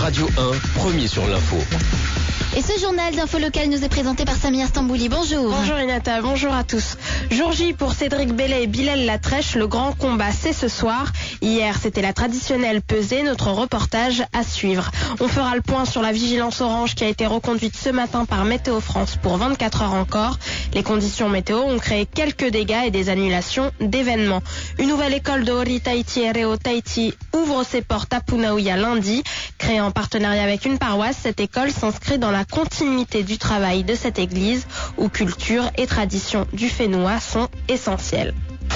Radio 1, premier sur l'info. Et ce journal d'info locale nous est présenté par Samia Stambouli. Bonjour. Bonjour Renata, bonjour à tous. Jour J pour Cédric Bellet et Bilal Latrèche, le grand combat c'est ce soir. Hier c'était la traditionnelle pesée, notre reportage à suivre. On fera le point sur la vigilance orange qui a été reconduite ce matin par Météo France pour 24 heures encore. Les conditions météo ont créé quelques dégâts et des annulations d'événements. Une nouvelle école de Ori Tahiti et Reo Tahiti ouvre ses portes à Punaouia lundi. Créée en partenariat avec une paroisse, cette école s'inscrit dans la continuité du travail de cette église où culture et tradition du Fénois sont essentielles.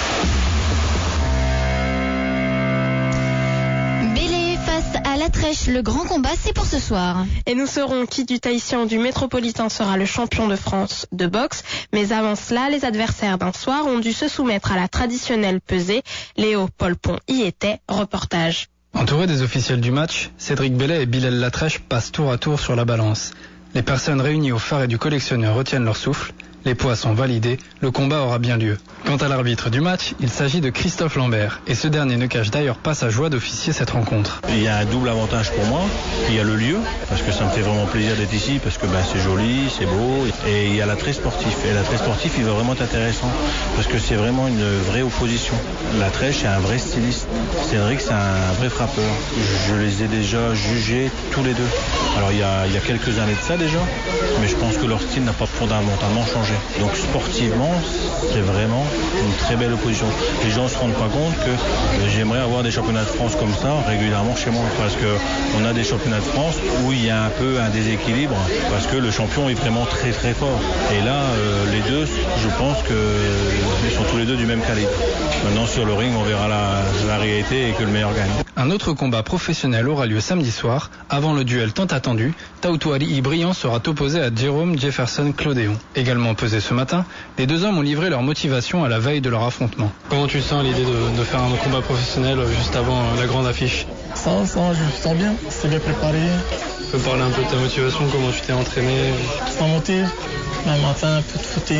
Bellet face à Latrèche, le grand combat c'est pour ce soir. Et nous saurons qui du Tahitien du Métropolitain sera le champion de France de boxe. Mais avant cela, les adversaires d'un soir ont dû se soumettre à la traditionnelle pesée. Léo Polpon y était, reportage. Entourés des officiels du match, Cédric Bellet et Bilal Latrèche passent tour à tour sur la balance. Les personnes réunies au phare et du collectionneur retiennent leur souffle. Les poids sont validés, le combat aura bien lieu. Quant à l'arbitre du match, il s'agit de Christophe Lambert, et ce dernier ne cache d'ailleurs pas sa joie d'officier cette rencontre. Il y a un double avantage pour moi, il y a le lieu, parce que ça me fait vraiment plaisir d'être ici, parce que c'est joli, c'est beau, et il y a l'attrait sportif. Et l'attrait sportif, il va vraiment être intéressant, parce que c'est vraiment une vraie opposition. Latrèche, c'est un vrai styliste. Cédric, c'est un vrai frappeur. Je les ai déjà jugés tous les deux. Alors il y a quelques années de ça déjà, mais je pense que leur style n'a pas fondamentalement changé. Donc sportivement, c'est vraiment une très belle opposition. Les gens ne se rendent pas compte que j'aimerais avoir des championnats de France comme ça régulièrement chez moi, parce qu'on a des championnats de France où il y a un peu un déséquilibre, parce que le champion est vraiment très très fort. Et là, les deux, je pense qu'ils sont tous les deux du même calibre. Maintenant sur le ring, on verra la réalité et que le meilleur gagne. Un autre combat professionnel aura lieu samedi soir. Avant le duel tant attendu, Tautouali Brillant sera opposé à Jérôme Jefferson Clodéon. Également pesé ce matin, les deux hommes ont livré leur motivation à la veille de leur affrontement. Comment tu sens l'idée de faire un combat professionnel juste avant la grande affiche? Ça, je me sens bien, c'est bien préparé. Tu peux parler un peu de ta motivation, comment tu t'es entraîné? Ça motive, le matin un peu de footing,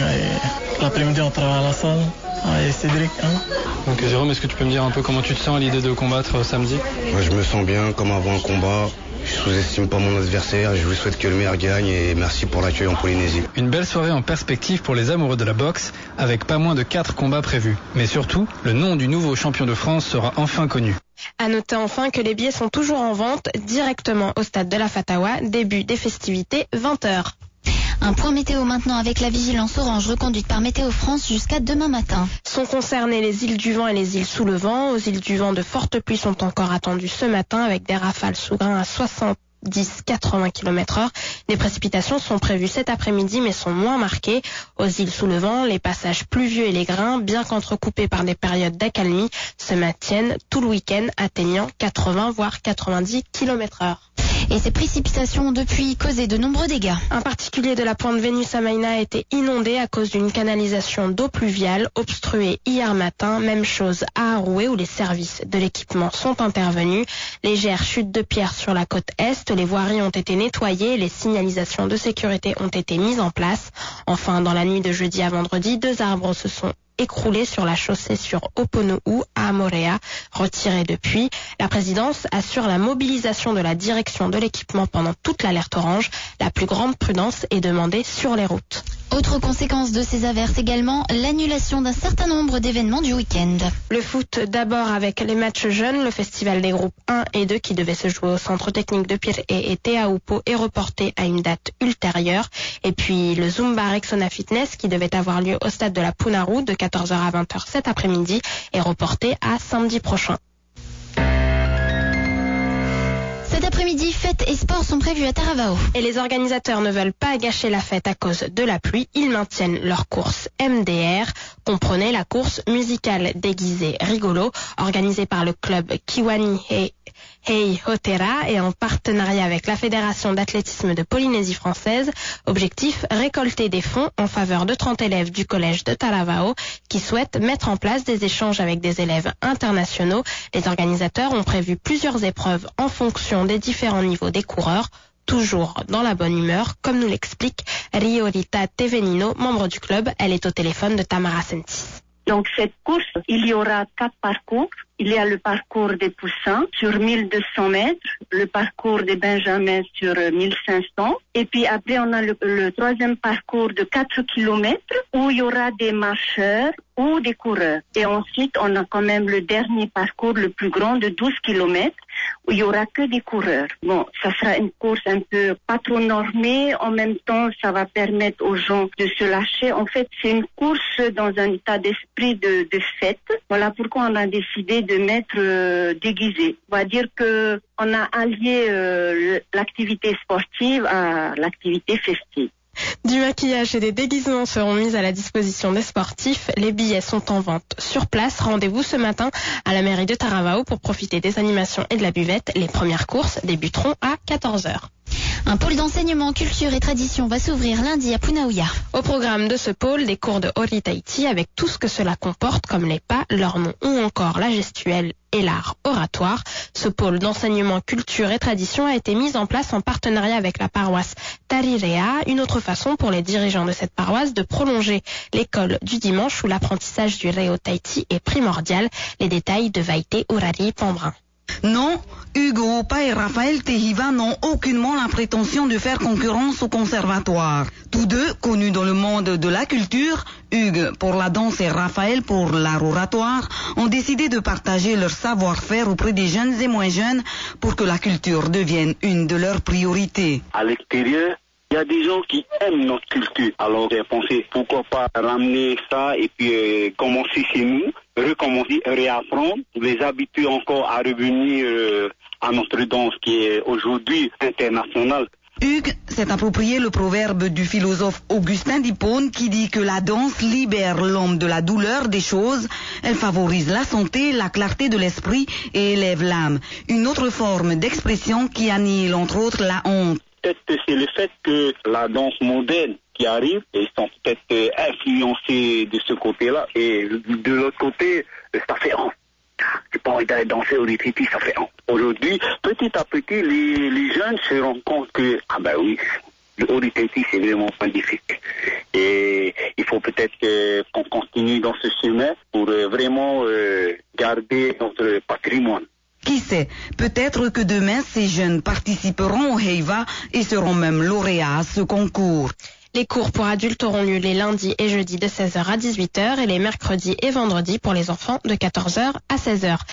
et l'après-midi on travaille à la salle. Et Cédric, Donc Jérôme, est-ce que tu peux me dire un peu comment tu te sens à l'idée de combattre samedi? Je me sens bien comme avant un combat. Je sous-estime pas mon adversaire, je vous souhaite que le meilleur gagne et merci pour l'accueil en Polynésie. Une belle soirée en perspective pour les amoureux de la boxe, avec pas moins de 4 combats prévus. Mais surtout, le nom du nouveau champion de France sera enfin connu. À noter enfin que les billets sont toujours en vente directement au stade de la Fatawa, début des festivités 20h. Un point météo maintenant avec la vigilance orange reconduite par Météo France jusqu'à demain matin. Sont concernées les îles du Vent et les îles sous le vent. Aux îles du Vent, de fortes pluies sont encore attendues ce matin avec des rafales sous grains à 70-80 km/h. Les précipitations sont prévues cet après-midi mais sont moins marquées. Aux îles sous le vent, les passages pluvieux et les grains, bien qu'entrecoupés par des périodes d'accalmie, se maintiennent tout le week-end atteignant 80 voire 90 km/h. Et ces précipitations ont depuis causé de nombreux dégâts. Un particulier de la pointe Vénus à Maïna a été inondé à cause d'une canalisation d'eau pluviale obstruée hier matin. Même chose à Aroué où les services de l'équipement sont intervenus. Légère chute de pierres sur la côte est, les voiries ont été nettoyées, les signalisations de sécurité ont été mises en place. Enfin, dans la nuit de jeudi à vendredi, 2 arbres se sont écroulé sur la chaussée sur Opono'u à Amorea, retiré depuis. La présidence assure la mobilisation de la direction de l'équipement pendant toute l'alerte orange. La plus grande prudence est demandée sur les routes. Autre conséquence de ces averses également, l'annulation d'un certain nombre d'événements du week-end. Le foot d'abord avec les matchs jeunes, le festival des groupes 1 et 2 qui devait se jouer au centre technique de Pirée et Teahupo'o est reporté à une date ultérieure. Et puis le Zumba Rexona Fitness qui devait avoir lieu au stade de la Punaru de 14h à 20h cet après-midi est reporté à samedi prochain. Cet après-midi, fêtes et sports sont prévus à Taravao. Et les organisateurs ne veulent pas gâcher la fête à cause de la pluie. Ils maintiennent leur course MDR. Comprenez la course musicale déguisée rigolo, organisée par le club Kiwani Hei Hotera et en partenariat avec la Fédération d'athlétisme de Polynésie française. Objectif, récolter des fonds en faveur de 30 élèves du collège de Taravao qui souhaitent mettre en place des échanges avec des élèves internationaux. Les organisateurs ont prévu plusieurs épreuves en fonction des différents niveaux des coureurs, toujours dans la bonne humeur, comme nous l'explique Riorita Tevenino, membre du club. Elle est au téléphone de Tamara Sentis. Donc cette course, il y aura 4 parcours Il y a le parcours des poussins sur 1200 mètres, le parcours des benjamins sur 1500. Et puis après, on a le troisième parcours de 4 kilomètres où il y aura des marcheurs ou des coureurs. Et ensuite, on a quand même le dernier parcours, le plus grand, de 12 kilomètres, où il y aura que des coureurs. Bon, ça sera une course un peu pas trop normée. En même temps, ça va permettre aux gens de se lâcher. En fait, c'est une course dans un état d'esprit de fête. Voilà pourquoi on a décidé de mettre déguisé. On va dire que on a allié l'activité sportive à l'activité festive. Du maquillage et des déguisements seront mis à la disposition des sportifs. Les billets sont en vente sur place. Rendez-vous ce matin à la mairie de Taravao pour profiter des animations et de la buvette. Les premières courses débuteront à 14h. Un pôle d'enseignement, culture et tradition va s'ouvrir lundi à Punaouia. Au programme de ce pôle, des cours de Ori Tahiti avec tout ce que cela comporte comme les pas, leur nom ou encore la gestuelle et l'art oratoire. Ce pôle d'enseignement, culture et tradition a été mis en place en partenariat avec la paroisse Tarirea, une autre façon pour les dirigeants de cette paroisse de prolonger l'école du dimanche où l'apprentissage du Reo Tahiti est primordial. Les détails de Vaïté Urari Pambrin. Non, Hugo Opa et Raphaël Tehiva n'ont aucunement la prétention de faire concurrence au conservatoire. Tous deux, connus dans le monde de la culture, Hugues pour la danse et Raphaël pour l'art oratoire, ont décidé de partager leur savoir-faire auprès des jeunes et moins jeunes pour que la culture devienne une de leurs priorités. À l'extérieur, il y a des gens qui aiment notre culture. Alors j'ai pensé pourquoi pas ramener ça et puis commencer chez nous, recommencer, réapprendre, les habituer encore à revenir à notre danse qui est aujourd'hui internationale. Hugues s'est approprié le proverbe du philosophe Augustin d'Hippone qui dit que la danse libère l'homme de la douleur des choses, elle favorise la santé, la clarté de l'esprit et élève l'âme. Une autre forme d'expression qui annihile entre autres la honte. Peut-être que c'est le fait que la danse moderne qui arrive, et sont peut-être influencés de ce côté-là. Et de l'autre côté, ça fait honte. J'ai pas envie d'aller danser au Tahiti, ça fait honte. Aujourd'hui, petit à petit, les jeunes se rendent compte que, ah ben oui, le Tahiti, c'est vraiment magnifique. Et il faut peut-être qu'on continue dans ce chemin pour vraiment garder notre patrimoine. Qui sait, peut-être que demain, ces jeunes participeront au Heiva et seront même lauréats à ce concours. Les cours pour adultes auront lieu les lundis et jeudis de 16h à 18h et les mercredis et vendredis pour les enfants de 14h à 16h.